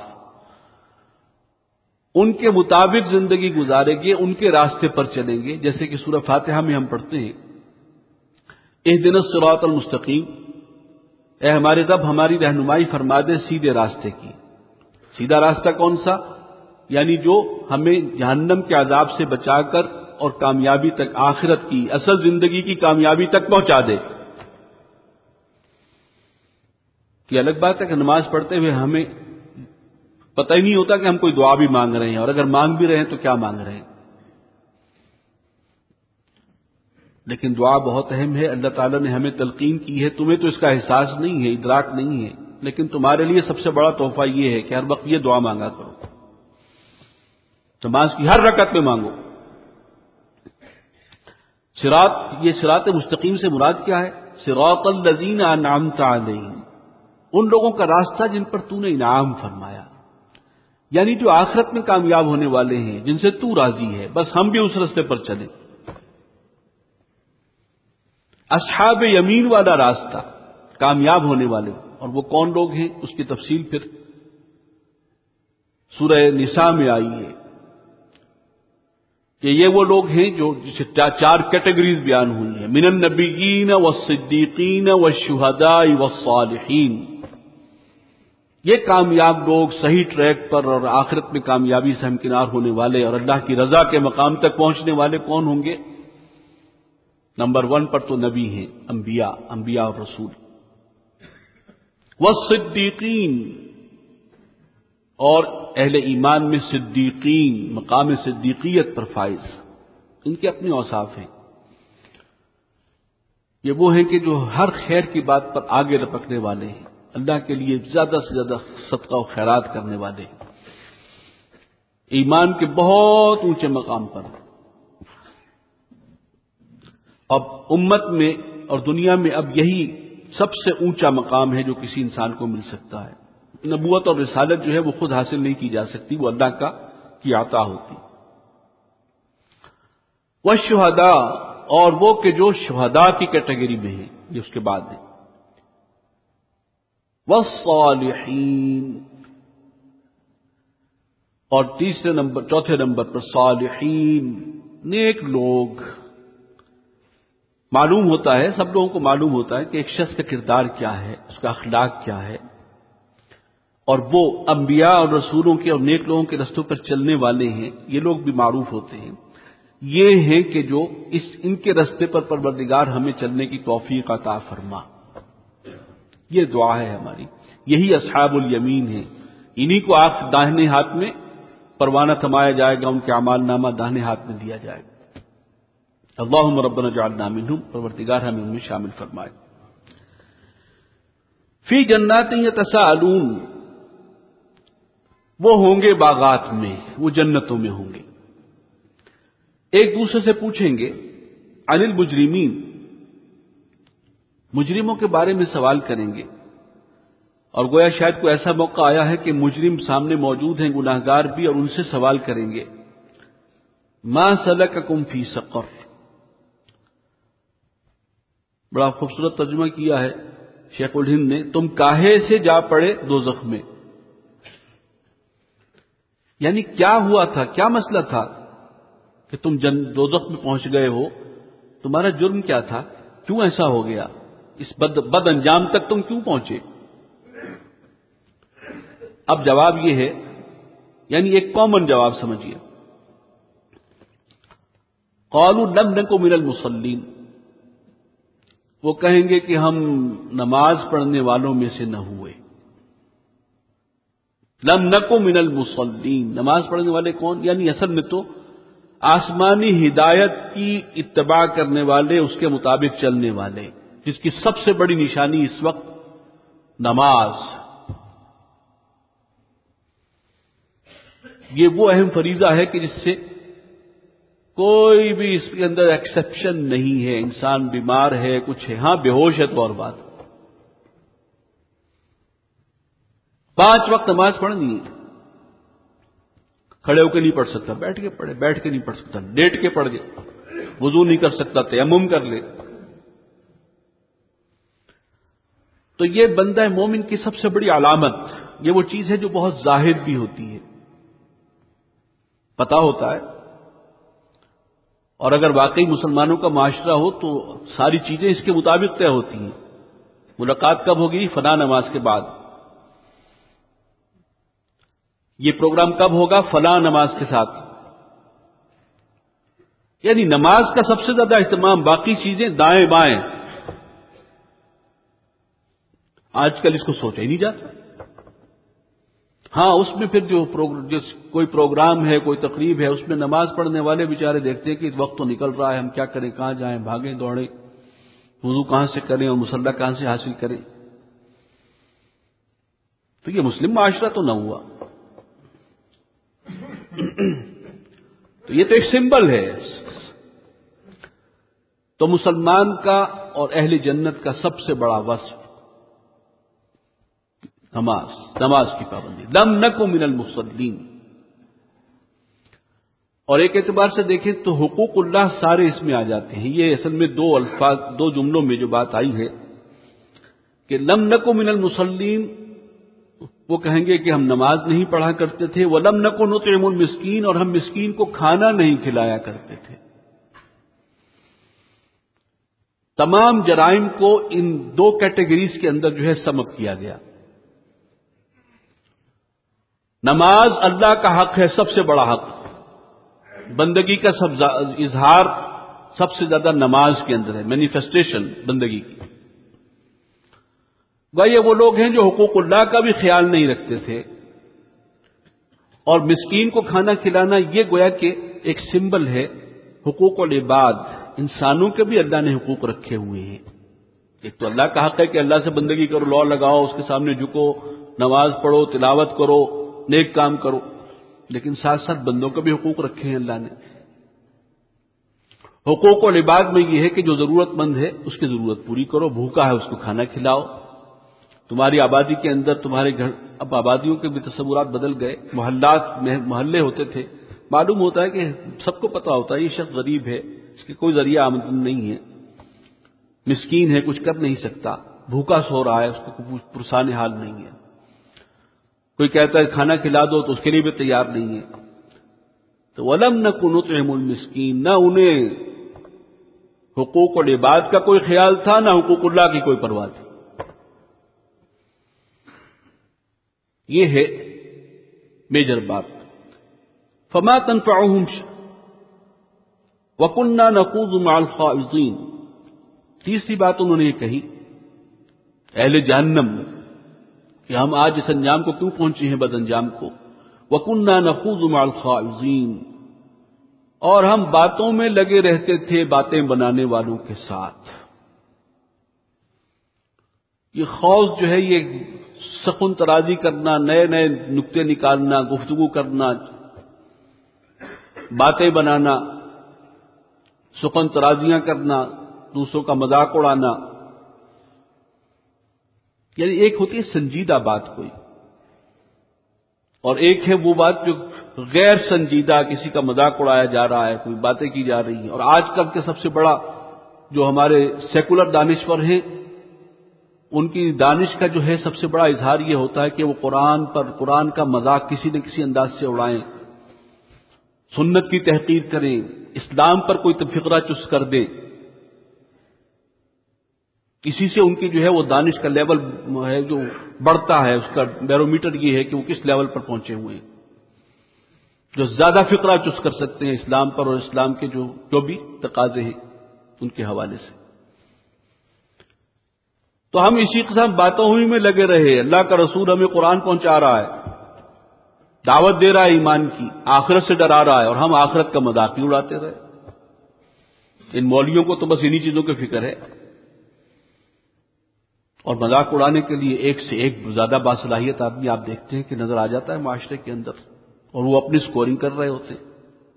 ان کے مطابق زندگی گزاریں گے، ان کے راستے پر چلیں گے، جیسے کہ سورہ فاتحہ میں ہم پڑھتے ہیں اہدنا الصراط المستقیم، اے ہمارے رب ہماری رہنمائی فرما دے سیدھے راستے کی۔ سیدھا راستہ کون سا؟ یعنی جو ہمیں جہنم کے عذاب سے بچا کر اور کامیابی تک، آخرت کی اصل زندگی کی کامیابی تک پہنچا دے۔ کہ الگ بات ہے کہ نماز پڑھتے ہوئے ہمیں پتہ ہی نہیں ہوتا کہ ہم کوئی دعا بھی مانگ رہے ہیں، اور اگر مانگ بھی رہے ہیں تو کیا مانگ رہے ہیں۔ لیکن دعا بہت اہم ہے، اللہ تعالیٰ نے ہمیں تلقین کی ہے، تمہیں تو اس کا احساس نہیں ہے، ادراک نہیں ہے، لیکن تمہارے لیے سب سے بڑا تحفہ یہ ہے کہ ہر وقت یہ دعا مانگا کرو، نماز کی ہر رکعت میں مانگو۔ یہ صراط مستقیم سے مراد کیا ہے؟ صراط الذین انعمت علیہم، ان لوگوں کا راستہ جن پر تو نے انعام فرمایا، یعنی جو آخرت میں کامیاب ہونے والے ہیں، جن سے تو راضی ہے، بس ہم بھی اس راستے پر چلیں۔ اصحاب یمین والا راستہ، کامیاب ہونے والے، اور وہ کون لوگ ہیں اس کی تفصیل پھر سورہ نساء میں آئی ہے کہ یہ وہ لوگ ہیں جو جسے چار کیٹیگریز بیان ہوئی ہیں، من النبیین والصدیقین والشہداء والصالحین۔ یہ کامیاب لوگ صحیح ٹریک پر اور آخرت میں کامیابی سے ہمکنار ہونے والے اور اللہ کی رضا کے مقام تک پہنچنے والے کون ہوں گے؟ نمبر 1 پر تو نبی ہیں، انبیاء اور رسول، والصدیقین، اور اہل ایمان میں صدیقین، مقام صدیقیت پر فائز، ان کے اپنے اوصاف ہیں۔ یہ وہ ہیں کہ جو ہر خیر کی بات پر آگے لپکنے والے ہیں، اللہ کے لیے زیادہ سے زیادہ صدقہ و خیرات کرنے والے ہیں، ایمان کے بہت اونچے مقام پر۔ اب امت میں اور دنیا میں اب یہی سب سے اونچا مقام ہے جو کسی انسان کو مل سکتا ہے۔ نبوت اور رسالت جو ہے وہ خود حاصل نہیں کی جا سکتی، وہ اللہ کی عطا ہوتی۔ والشہداء، اور وہ کہ جو شہداء کی کیٹیگری میں ہیں، یہ اس کے بعد ہے۔ والصالحین، اور چوتھے نمبر پر صالحین، نیک لوگ۔ معلوم ہوتا ہے، سب لوگوں کو معلوم ہوتا ہے کہ ایک شخص کا کردار کیا ہے، اس کا اخلاق کیا ہے، اور وہ انبیاء اور رسولوں کے اور نیک لوگوں کے رستوں پر چلنے والے ہیں، یہ لوگ بھی معروف ہوتے ہیں۔ یہ ہیں کہ جو ان کے رستے پر پروردگار ہمیں چلنے کی توفیق عطا فرما۔ یہ دعا ہے ہماری، یہی اصحاب الیمین ہیں، انہی کو داہنے ہاتھ میں پروانہ تھمایا جائے گا، ان کے اعمال نامہ داہنے ہاتھ میں دیا جائے گا۔ اللہم ربنا اجعلنا منہم، پروردگار ہمیں ان میں شامل فرمائے۔ فی جنات یتساءلون، وہ ہوں گے باغات میں، وہ جنتوں میں ہوں گے، ایک دوسرے سے پوچھیں گے عن المجرمین، مجرموں کے بارے میں سوال کریں گے، اور گویا شاید کوئی ایسا موقع آیا ہے کہ مجرم سامنے موجود ہیں، گناہگار بھی، اور ان سے سوال کریں گے ما سلککم فی سقر۔ بڑا خوبصورت ترجمہ کیا ہے شیخ الہند نے، تم کاہے سے جا پڑے دوزخ میں، یعنی کیا ہوا تھا، کیا مسئلہ تھا کہ تم دوزخ میں پہنچ گئے ہو، تمہارا جرم کیا تھا، کیوں ایسا ہو گیا، اس بد انجام تک تم کیوں پہنچے؟ اب جواب یہ ہے، یعنی ایک کامن جواب سمجھیے، قالوا لم نک من المصلین، وہ کہیں گے کہ ہم نماز پڑھنے والوں میں سے نہ ہوئے۔ لم نک من المصلین، نماز پڑھنے والے کون؟ یعنی اصل میں تو آسمانی ہدایت کی اتباع کرنے والے، اس کے مطابق چلنے والے، جس کی سب سے بڑی نشانی اس وقت نماز۔ یہ وہ اہم فریضہ ہے کہ جس سے کوئی بھی اس کے اندر ایکسیپشن نہیں ہے، انسان بیمار ہے، کچھ ہے، ہاں بے ہوش ہے تو اور بات۔ 5 وقت نماز پڑھنی ہے، کھڑے ہو کے نہیں پڑھ سکتا، بیٹھ کے پڑھے، بیٹھ کے نہیں پڑھ سکتا، لیٹ کے پڑھ لے، وضو نہیں کر سکتا، تیمم کر لے۔ تو یہ بندہ مومن کی سب سے بڑی علامت، یہ وہ چیز ہے جو بہت ظاہر بھی ہوتی ہے، پتہ ہوتا ہے، اور اگر واقعی مسلمانوں کا معاشرہ ہو تو ساری چیزیں اس کے مطابق طے ہوتی ہیں۔ ملاقات کب ہوگی؟ فلاں نماز کے بعد۔ یہ پروگرام کب ہوگا؟ فلاں نماز کے ساتھ۔ یعنی نماز کا سب سے زیادہ اہتمام، باقی چیزیں دائیں بائیں۔ آج کل اس کو سوچا ہی نہیں جاتا۔ ہاں، اس میں پھر جو کوئی پروگرام ہے، کوئی تقریب ہے، اس میں نماز پڑھنے والے بیچارے دیکھتے ہیں کہ وقت تو نکل رہا ہے، ہم کیا کریں، کہاں جائیں، بھاگیں دوڑیں، وضو کہاں سے کریں اور مصلی کہاں سے حاصل کریں۔ تو یہ مسلم معاشرہ تو نہ ہوا۔ تو یہ تو ایک سمبل ہے۔ تو مسلمان کا اور اہل جنت کا سب سے بڑا وصف نماز کی پابندی. لم نکن من المصلین. اور ایک اعتبار سے دیکھیں تو حقوق اللہ سارے اس میں آ جاتے ہیں. یہ اصل میں دو جملوں میں جو بات آئی ہے کہ لم نکن من المصلین، وہ کہیں گے کہ ہم نماز نہیں پڑھا کرتے تھے. وَلَمْ نَكُ نُطْعِمُ الْمِسْكِينَ، اور ہم مسکین کو کھانا نہیں کھلایا کرتے تھے. تمام جرائم کو ان دو کیٹیگریز کے اندر جو ہے سم اپ کیا گیا. نماز اللہ کا حق ہے، سب سے بڑا حق. بندگی کا اظہار سب سے زیادہ نماز کے اندر ہے، مینیفیسٹیشن بندگی کی. یہ وہ لوگ ہیں جو حقوق اللہ کا بھی خیال نہیں رکھتے تھے، اور مسکین کو کھانا کھلانا یہ گویا کہ ایک سمبل ہے حقوق العباد. انسانوں کے بھی اللہ نے حقوق رکھے ہوئے ہیں. ایک تو اللہ کا حق ہے کہ اللہ سے بندگی کرو، لو لگاؤ، اس کے سامنے جھکو، نماز پڑھو، تلاوت کرو، نیک کام کرو. لیکن ساتھ ساتھ بندوں کے بھی حقوق رکھے ہیں اللہ نے. حقوق العباد میں یہ ہے کہ جو ضرورت مند ہے اس کی ضرورت پوری کرو، بھوکا ہے اس کو کھانا کھلاؤ. تمہاری آبادی کے اندر تمہارے گھر، اب آبادیوں کے بھی تصورات بدل گئے. محلات میں محلے ہوتے تھے، معلوم ہوتا ہے کہ سب کو پتا ہوتا ہے یہ شخص غریب ہے، اس کے کوئی ذریعہ آمدنی نہیں ہے، مسکین ہے، کچھ کر نہیں سکتا، بھوکا سو رہا ہے، اس کو پرسان حال نہیں ہے. کوئی کہتا ہے کھانا کھلا دو تو اس کے لیے بھی تیار نہیں ہے. تو وَلَمْ نَكُ نُطْعِمُ الْمِسْكِينَ، نہ انہیں حقوق العباد کا کوئی خیال تھا، نہ حقوق اللہ کی کوئی پرواہ تھی. یہ ہے میجر بات. فما تنفعهم وَكُنَّا نَخُوضُ مَعَ الْخَائِضِينَ. تیسری بات انہوں نے یہ کہی اہل جہنم کہ ہم آج اس انجام کو کیوں پہنچے ہیں، بد انجام کو. وَكُنَّا نَخُوضُ مَعَ الْخَائِضِينَ، اور ہم باتوں میں لگے رہتے تھے باتیں بنانے والوں کے ساتھ. یہ خوض جو ہے یہ سخن ترازی کرنا، نئے نئے نکتے نکالنا، گفتگو کرنا، باتیں بنانا، سخن ترازیاں کرنا، دوسروں کا مذاق اڑانا. یعنی ایک ہوتی ہے سنجیدہ بات کوئی، اور ایک ہے وہ بات جو غیر سنجیدہ، کسی کا مذاق اڑایا جا رہا ہے، کوئی باتیں کی جا رہی ہیں. اور آج کل کے سب سے بڑا جو ہمارے سیکولر دانشور ہیں، ان کی دانش کا جو ہے سب سے بڑا اظہار یہ ہوتا ہے کہ وہ قرآن کا مذاق کسی نہ کسی انداز سے اڑائیں، سنت کی تحقیر کریں، اسلام پر کوئی فقرہ چس کر دیں. اسی سے ان کی جو ہے وہ دانش کا لیول ہے جو بڑھتا ہے، اس کا بیرومیٹر یہ ہے کہ وہ کس لیول پر پہنچے ہوئے ہیں. جو زیادہ فقرہ چس کر سکتے ہیں اسلام پر اور اسلام کے جو بھی تقاضے ہیں ان کے حوالے سے. تو ہم اسی قسم باتوں ہی میں لگے رہے. اللہ کا رسول ہمیں قرآن پہنچا رہا ہے، دعوت دے رہا ہے ایمان کی، آخرت سے ڈرا رہا ہے، اور ہم آخرت کا مذاق ہی اڑاتے رہے. ان مولویوں کو تو بس انہی چیزوں کی فکر ہے، اور مذاق اڑانے کے لیے ایک سے ایک زیادہ باصلاحیت آدمی آپ دیکھتے ہیں کہ نظر آ جاتا ہے معاشرے کے اندر، اور وہ اپنی سکورنگ کر رہے ہوتے ہیں.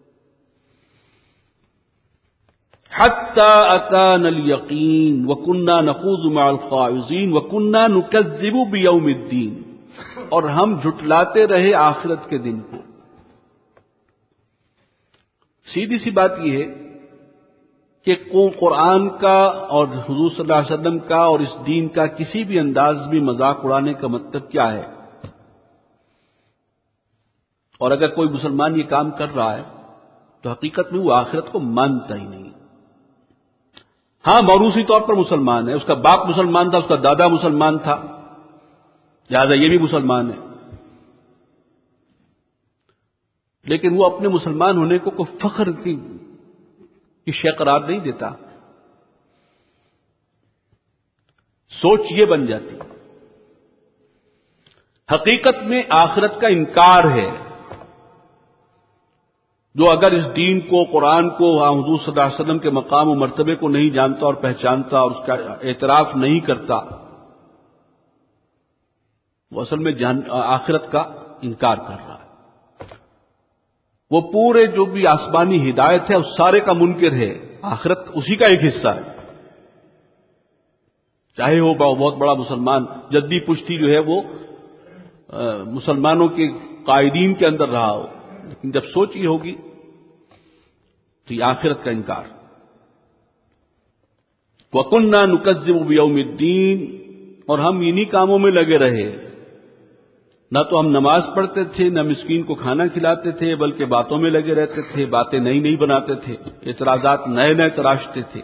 حتی اتانا الیقین وکننا نخوض مع الخائضین وکننا نکذب بیوم الدین، اور ہم جھٹلاتے رہے آخرت کے دن کو. سیدھی سی بات یہ ہے کہ قرآن کا اور حضور صلی اللہ علیہ وسلم کا اور اس دین کا کسی بھی انداز میں مذاق اڑانے کا مطلب کیا ہے. اور اگر کوئی مسلمان یہ کام کر رہا ہے تو حقیقت میں وہ آخرت کو مانتا ہی نہیں. ہاں موروثی طور پر مسلمان ہے، اس کا باپ مسلمان تھا، اس کا دادا مسلمان تھا، لہذا یہ بھی مسلمان ہے، لیکن وہ اپنے مسلمان ہونے کو کوئی فخر کی شے قرار نہیں دیتا. سوچ یہ بن جاتی حقیقت میں آخرت کا انکار ہے. جو اگر اس دین کو، قرآن کو، حضور صلی اللہ علیہ وسلم کے مقام و مرتبے کو نہیں جانتا اور پہچانتا اور اس کا اعتراف نہیں کرتا، وہ اصل میں آخرت کا انکار کر رہا ہے. وہ پورے جو بھی آسمانی ہدایت ہے اس سارے کا منکر ہے. آخرت اسی کا ایک حصہ ہے، چاہے وہ بہت بڑا مسلمان جدی پشتی جو ہے وہ مسلمانوں کے قائدین کے اندر رہا ہو، لیکن جب سوچ یہ ہوگی تو یہ آخرت کا انکار۔ وَكُنَّا نُكَذِّبُ بِيَوْمِ الدِّينِ، اور ہم انہی کاموں میں لگے رہے، نہ تو ہم نماز پڑھتے تھے، نہ مسکین کو کھانا کھلاتے تھے، بلکہ باتوں میں لگے رہتے تھے، باتیں نئی نئی بناتے تھے، اعتراضات نئے نئے تراشتے تھے،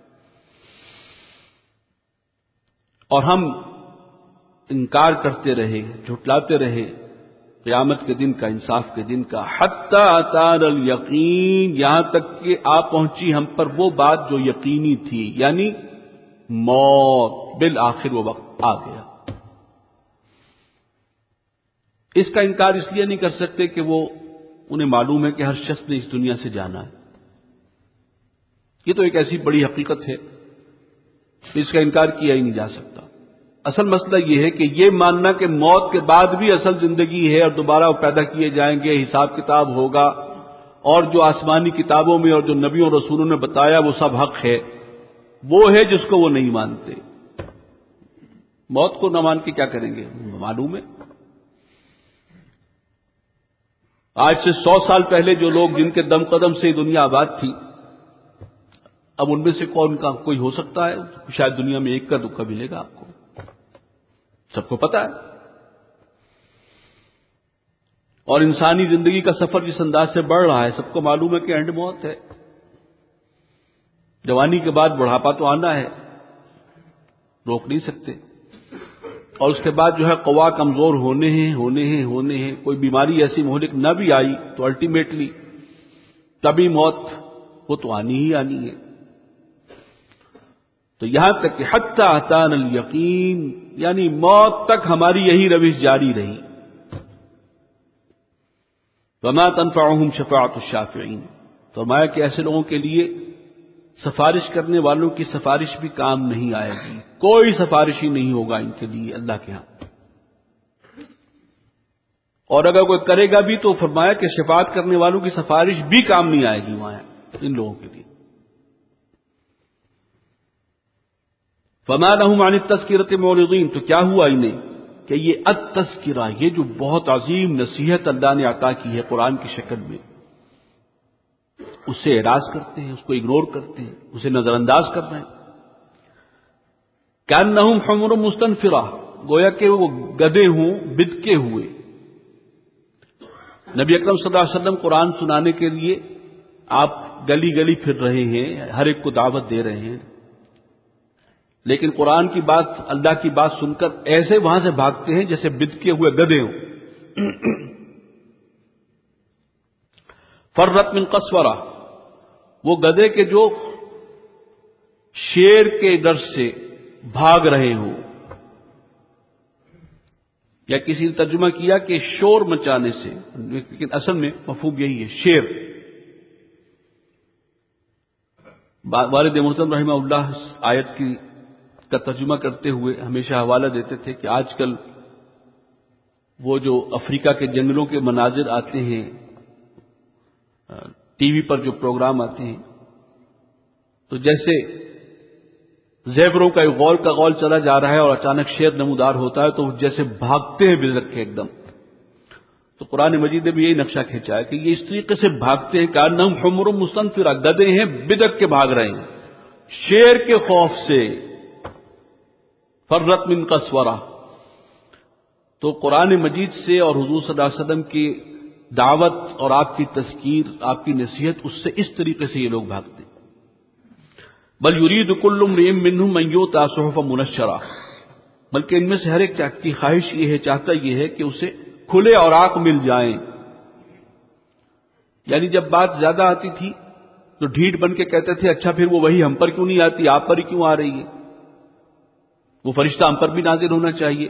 اور ہم انکار کرتے رہے، جھٹلاتے رہے قیامت کے دن کا، انصاف کے دن کا، حتی اتانا الیقین، یہاں تک کہ آ پہنچی ہم پر وہ بات جو یقینی تھی، یعنی موت، بالآخر وہ وقت آ گیا۔ اس کا انکار اس لیے نہیں کر سکتے کہ وہ انہیں معلوم ہے کہ ہر شخص نے اس دنیا سے جانا ہے، یہ تو ایک ایسی بڑی حقیقت ہے، اس کا انکار کیا ہی نہیں جا سکتا۔ اصل مسئلہ یہ ہے کہ یہ ماننا کہ موت کے بعد بھی اصل زندگی ہے اور دوبارہ وہ پیدا کیے جائیں گے، حساب کتاب ہوگا، اور جو آسمانی کتابوں میں اور جو نبیوں اور رسولوں نے بتایا وہ سب حق ہے، وہ ہے جس کو وہ نہیں مانتے۔ موت کو نہ مان کے کیا کریں گے؟ معلوم ہے آج سے 100 سال پہلے جو لوگ جن کے دم قدم سے دنیا آباد تھی، اب ان میں سے کون کا کوئی ہو سکتا ہے؟ شاید دنیا میں ایک کا دکا ملے گا آپ کو، سب کو پتا ہے۔ اور انسانی زندگی کا سفر جس انداز سے بڑھ رہا ہے، سب کو معلوم ہے کہ اینڈ موت ہے، جوانی کے بعد بڑھاپا تو آنا ہے، روک نہیں سکتے، اور اس کے بعد جو ہے قوا کمزور ہونے ہیں، کوئی بیماری ایسی مہلک نہ بھی آئی تو الٹیمیٹلی تبھی موت وہ تو آنی ہی آنی ہے۔ تو یہاں تک کہ حتی اتانا الیقین، یعنی موت تک ہماری یہی روش جاری رہی۔ وما تنفعهم شفاعۃ الشافعین، فرمایا کہ ایسے لوگوں کے لیے سفارش کرنے والوں کی سفارش بھی کام نہیں آئے گی، کوئی سفارش ہی نہیں ہوگا ان کے لیے اللہ کے ہاں، اور اگر کوئی کرے گا بھی تو فرمایا کہ شفاعت کرنے والوں کی سفارش بھی کام نہیں آئے گی وہاں ان لوگوں کے لیے۔ فما لهم عن التذکرۃ معرضین، تو کیا ہوا انہیں کہ یہ التذکرہ، یہ جو بہت عظیم نصیحت اللہ نے عطا کی ہے قرآن کی شکل میں، اس سے اعراض کرتے ہیں، اس کو اگنور کرتے ہیں، اسے نظر انداز کر رہے ہیں۔ کأنہم حمر مستنفرہ، گویا کہ وہ گدھے ہوں بدکے ہوئے۔ نبی اکرم صلی اللہ علیہ وسلم قرآن سنانے کے لیے آپ گلی گلی پھر رہے ہیں، ہر ایک کو دعوت دے رہے ہیں، لیکن قرآن کی بات، اللہ کی بات سن کر ایسے وہاں سے بھاگتے ہیں جیسے بدکے ہوئے گدھے ہوں۔ فرت من قسورہ، وہ گدھے کے جو شیر کے ڈر سے بھاگ رہے ہوں، یا کسی نے ترجمہ کیا کہ شور مچانے سے، لیکن اصل میں مفہوم یہی ہے، شیر۔ والد محترم رحمہ اللہ آیت کا ترجمہ کرتے ہوئے ہمیشہ حوالہ دیتے تھے کہ آج کل وہ جو افریقہ کے جنگلوں کے مناظر آتے ہیں، ٹی وی پر جو پروگرام آتے ہیں، تو جیسے زیبروں کا غول کا غول چلا جا رہا ہے اور اچانک شیر نمودار ہوتا ہے تو جیسے بھاگتے ہیں بلک کے ایک دم، تو قرآن مجید نے بھی یہی نقشہ کھینچا ہے کہ یہ اس طریقے سے بھاگتے ہیں کہ کأنہم حمر مستنفرہ، گدھے ہیں بدک کے بھاگ رہے ہیں شیر کے خوف سے۔ فرت من قسورہ، تو قرآن مجید سے اور حضور صلی اللہ علیہ وسلم کی دعوت اور آپ کی تذکیر، آپ کی نصیحت، اس سے اس طریقے سے یہ لوگ بھاگتے ہیں۔ بل یرید کل امرئ منہم ان یؤتى صحفا منشرہ، بلکہ ان میں سے ہر ایک کی خواہش یہ ہے، چاہتا یہ ہے کہ اسے کھلے اوراق مل جائیں۔ یعنی جب بات زیادہ آتی تھی تو ڈھیٹ بن کے کہتے تھے اچھا پھر وہ وہی ہم پر کیوں نہیں آتی، آپ پر ہی کیوں آ رہی ہے، وہ فرشتہ ہم پر بھی نازل ہونا چاہیے،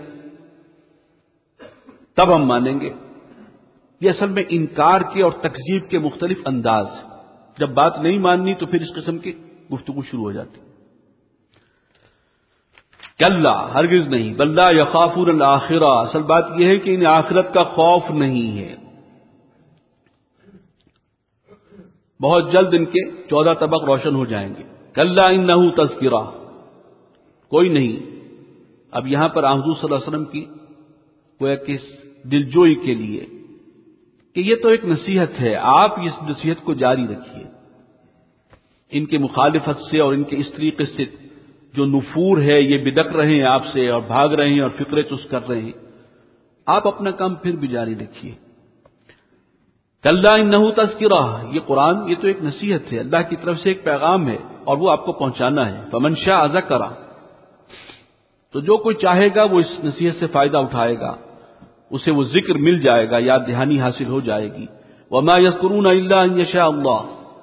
تب ہم مانیں گے۔ یہ اصل میں انکار کے اور تکذیب کے مختلف انداز، جب بات نہیں ماننی تو پھر اس قسم کی گفتگو شروع ہو جاتی۔ کلا، ہرگز نہیں، بل لا یخافون الآخرہ، اصل بات یہ ہے کہ انہیں آخرت کا خوف نہیں ہے۔ بہت جلد ان کے 14 طبق روشن ہو جائیں گے. کلا انہ تذکرہ، کوئی نہیں. اب یہاں پر حضور صلی اللہ علیہ وسلم کی گویا کہ دلجوئی کے لیے کہ یہ تو ایک نصیحت ہے، آپ اس نصیحت کو جاری رکھیے. ان کے مخالفت سے اور ان کے اس طریقے سے جو نفور ہے یہ بدک رہے ہیں آپ سے اور بھاگ رہے ہیں اور فکرے چس کر رہے ہیں، آپ اپنا کام پھر بھی جاری رکھیے. کلا انہ تذکرہ، یہ قرآن یہ تو ایک نصیحت ہے، اللہ کی طرف سے ایک پیغام ہے اور وہ آپ کو پہنچانا ہے. فمن شاء ذکرہ، تو جو کوئی چاہے گا وہ اس نصیحت سے فائدہ اٹھائے گا، اسے وہ ذکر مل جائے گا، یاد دہانی حاصل ہو جائے گی. وما یذکرون الا ان یشاء اللہ،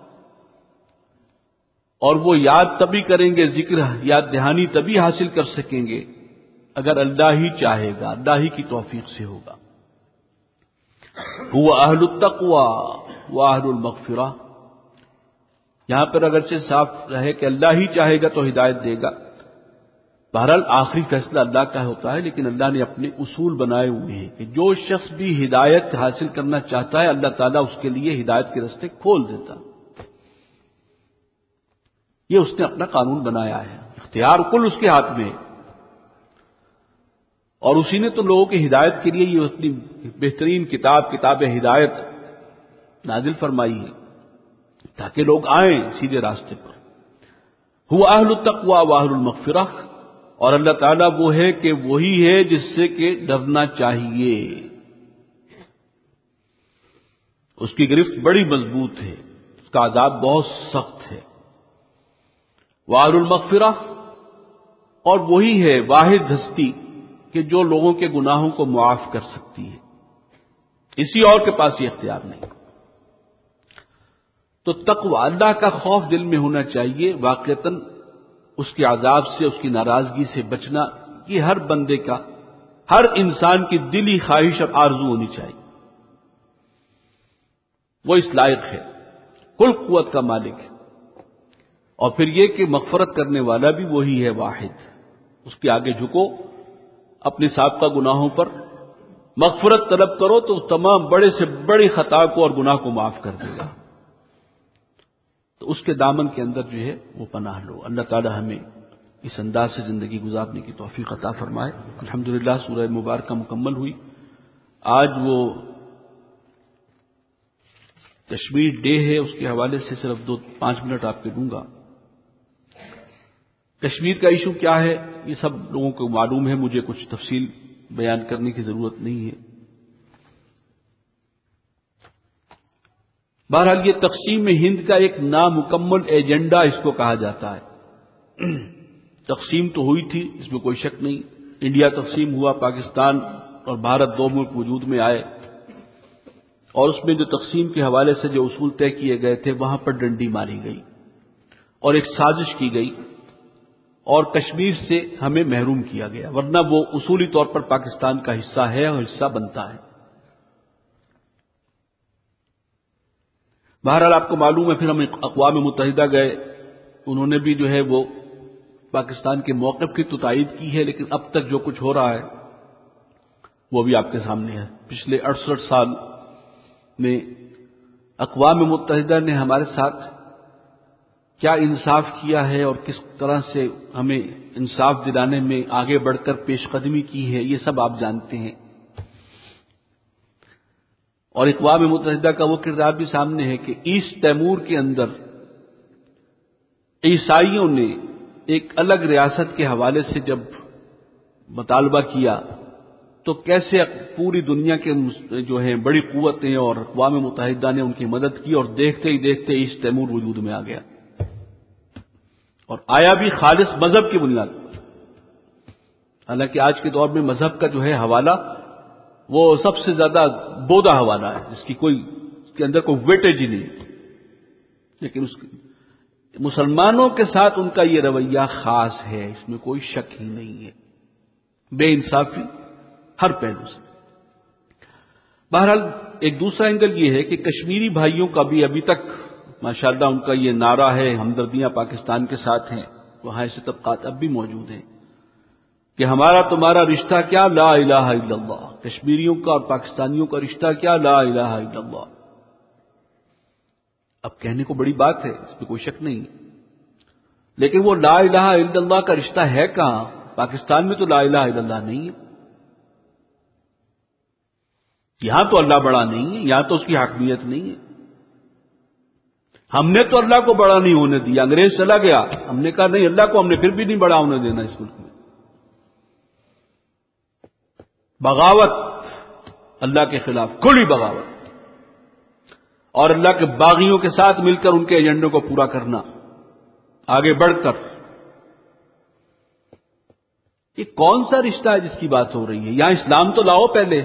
اور وہ یاد تبھی کریں گے، ذکر یاد دہانی تبھی حاصل کر سکیں گے اگر اللہ ہی چاہے گا، اللہ ہی کی توفیق سے ہوگا. هو اہل التقوی واہل المغفرہ، یہاں پر اگرچہ صاف رہے کہ اللہ ہی چاہے گا تو ہدایت دے گا. بہرحال آخری فیصلہ اللہ کا ہوتا ہے، لیکن اللہ نے اپنے اصول بنائے ہوئے ہیں کہ جو شخص بھی ہدایت حاصل کرنا چاہتا ہے اللہ تعالیٰ اس کے لیے ہدایت کے راستے کھول دیتا. یہ اس نے اپنا قانون بنایا ہے، اختیار کل اس کے ہاتھ میں ہے، اور اسی نے تو لوگوں کی ہدایت کے لیے یہ اپنی بہترین کتاب ہدایت نازل فرمائی ہے تاکہ لوگ آئیں سیدھے راستے پر. هو اہل التقوی واہل المغفرہ، اور اللہ تعالیٰ وہ ہے کہ وہی ہے جس سے کہ ڈرنا چاہیے. اس کی گرفت بڑی مضبوط ہے، اس کا عذاب بہت سخت ہے. واہل المغفرہ، اور وہی ہے واحد ہستی کہ جو لوگوں کے گناہوں کو معاف کر سکتی ہے، کسی اور کے پاس یہ اختیار نہیں. تو تقوی، اللہ کا خوف دل میں ہونا چاہیے. واقعتاً اس کے عذاب سے، اس کی ناراضگی سے بچنا یہ ہر بندے کا، ہر انسان کی دلی خواہش اور آرزو ہونی چاہیے. وہ اس لائق ہے، کل قوت کا مالک ہے. اور پھر یہ کہ مغفرت کرنے والا بھی وہی ہے واحد. اس کے آگے جھکو، اپنے سابقہ گناہوں پر مغفرت طلب کرو تو تمام بڑے سے بڑی خطا کو اور گناہ کو معاف کر دے گا. تو اس کے دامن کے اندر جو ہے وہ پناہ لو. اللہ تعالی ہمیں اس انداز سے زندگی گزارنے کی توفیق عطا فرمائے. الحمدللہ سورہ مبارکہ مکمل ہوئی. آج وہ کشمیر ڈے ہے، اس کے حوالے سے صرف 2-5 منٹ آپ کے دوں گا. کشمیر کا ایشو کیا ہے یہ سب لوگوں کو معلوم ہے، مجھے کچھ تفصیل بیان کرنے کی ضرورت نہیں ہے. بہرحال یہ تقسیم ہند کا ایک نامکمل ایجنڈا اس کو کہا جاتا ہے. تقسیم تو ہوئی تھی، اس میں کوئی شک نہیں. انڈیا تقسیم ہوا، پاکستان اور بھارت 2 ملک وجود میں آئے، اور اس میں جو تقسیم کے حوالے سے جو اصول طے کیے گئے تھے وہاں پر ڈنڈی ماری گئی اور ایک سازش کی گئی اور کشمیر سے ہمیں محروم کیا گیا، ورنہ وہ اصولی طور پر پاکستان کا حصہ ہے اور حصہ بنتا ہے. بہرحال آپ کو معلوم ہے، پھر ہم اقوام متحدہ گئے، انہوں نے بھی جو ہے وہ پاکستان کے موقف کی تو تائید کی ہے، لیکن اب تک جو کچھ ہو رہا ہے وہ بھی آپ کے سامنے ہے. پچھلے 68 سال میں اقوام متحدہ نے ہمارے ساتھ کیا انصاف کیا ہے اور کس طرح سے ہمیں انصاف دلانے میں آگے بڑھ کر پیش قدمی کی ہے، یہ سب آپ جانتے ہیں. اور اقوام متحدہ کا وہ کردار بھی سامنے ہے کہ ایسٹ تیمور کے اندر عیسائیوں نے ایک الگ ریاست کے حوالے سے جب مطالبہ کیا تو کیسے پوری دنیا کے جو ہیں بڑی قوتیں اور اقوام متحدہ نے ان کی مدد کی، اور دیکھتے ہی دیکھتے ایسٹ تیمور وجود میں آ گیا، اور آیا بھی خالص مذہب کی بنیاد پر. حالانکہ آج کے دور میں مذہب کا جو ہے حوالہ وہ سب سے زیادہ بودا حوالہ ہے، اس کی کوئی اس کے اندر کوئی ویٹیج ہی نہیں. لیکن مسلمانوں کے ساتھ ان کا یہ رویہ خاص ہے، اس میں کوئی شک ہی نہیں ہے، بے انصافی ہر پہلو سے. بہرحال ایک دوسرا اینگل یہ ہے کہ کشمیری بھائیوں کا بھی ابھی تک ماشاءاللہ ان کا یہ نعرہ ہے، ہمدردیاں پاکستان کے ساتھ ہیں. وہاں ایسے طبقات اب بھی موجود ہیں کہ ہمارا تمہارا رشتہ کیا، لا الہ الا اللہ. کشمیریوں کا اور پاکستانیوں کا رشتہ کیا، لا الہ الا اللہ. اب کہنے کو بڑی بات ہے، اس پہ کوئی شک نہیں، لیکن وہ لا الہ الا اللہ کا رشتہ ہے کہاں؟ پاکستان میں تو لا الہ الا اللہ نہیں ہے، یہاں تو اللہ بڑا نہیں ہے، یہاں تو اس کی حاکمیت نہیں ہے۔ ہم نے تو اللہ کو بڑا نہیں ہونے دیا، انگریز چلا گیا، ہم نے کہا نہیں، اللہ کو ہم نے پھر بھی نہیں بڑا ہونے دینا اس ملک میں۔ بغاوت اللہ کے خلاف، کھلی بغاوت، اور اللہ کے باغیوں کے ساتھ مل کر ان کے ایجنڈوں کو پورا کرنا، آگے بڑھ کر۔ یہ کون سا رشتہ ہے جس کی بات ہو رہی ہے؟ یہاں اسلام تو لاؤ پہلے۔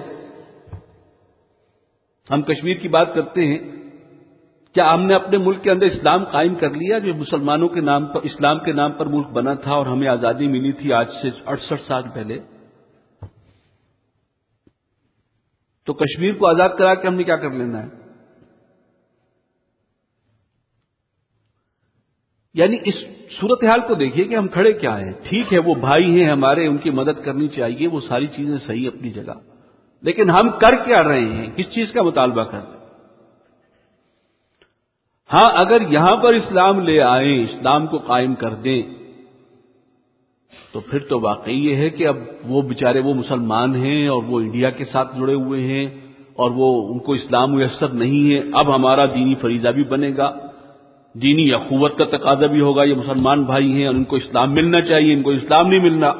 ہم کشمیر کی بات کرتے ہیں، کیا ہم نے اپنے ملک کے اندر اسلام قائم کر لیا جو مسلمانوں کے نام پر، اسلام کے نام پر ملک بنا تھا اور ہمیں آزادی ملی تھی آج سے 68 سال پہلے؟ تو کشمیر کو آزاد کرا کے ہم نے کیا کر لینا ہے؟ یعنی اس صورتحال کو دیکھیے کہ ہم کھڑے کیا ہیں۔ ٹھیک ہے وہ بھائی ہیں ہمارے، ان کی مدد کرنی چاہیے، وہ ساری چیزیں صحیح اپنی جگہ، لیکن ہم کر کیا رہے ہیں؟ کس چیز کا مطالبہ کر رہے ہیں؟ ہاں اگر یہاں پر اسلام لے آئیں، اسلام کو قائم کر دیں، تو پھر تو واقعی یہ ہے کہ اب وہ بیچارے وہ مسلمان ہیں اور وہ انڈیا کے ساتھ جڑے ہوئے ہیں اور وہ ان کو اسلام میسر نہیں ہے، اب ہمارا دینی فریضہ بھی بنے گا، دینی اخوت کا تقاضا بھی ہوگا، یہ مسلمان بھائی ہیں اور ان کو اسلام ملنا چاہیے، ان کو اسلام نہیں ملنا۔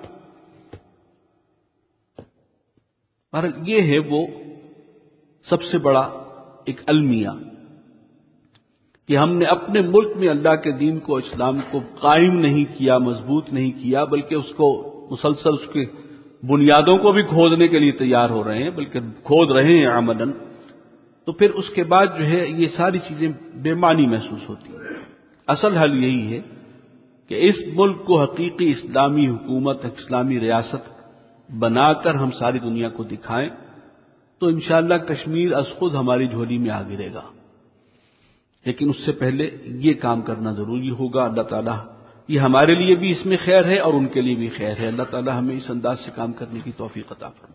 اور یہ ہے وہ سب سے بڑا ایک المیہ کہ ہم نے اپنے ملک میں اللہ کے دین کو، اسلام کو قائم نہیں کیا، مضبوط نہیں کیا، بلکہ اس کو مسلسل اس کے بنیادوں کو بھی کھودنے کے لیے تیار ہو رہے ہیں، بلکہ کھود رہے ہیں عملاً۔ تو پھر اس کے بعد جو ہے یہ ساری چیزیں بے معنی محسوس ہوتی ہیں۔ اصل حل یہی ہے کہ اس ملک کو حقیقی اسلامی حکومت، اسلامی ریاست بنا کر ہم ساری دنیا کو دکھائیں، تو انشاءاللہ کشمیر از خود ہماری جھولی میں آ گرے گا۔ لیکن اس سے پہلے یہ کام کرنا ضروری ہوگا۔ اللہ تعالیٰ یہ ہمارے لیے بھی اس میں خیر ہے اور ان کے لیے بھی خیر ہے۔ اللہ تعالیٰ ہمیں اس انداز سے کام کرنے کی توفیق عطا فرمائے۔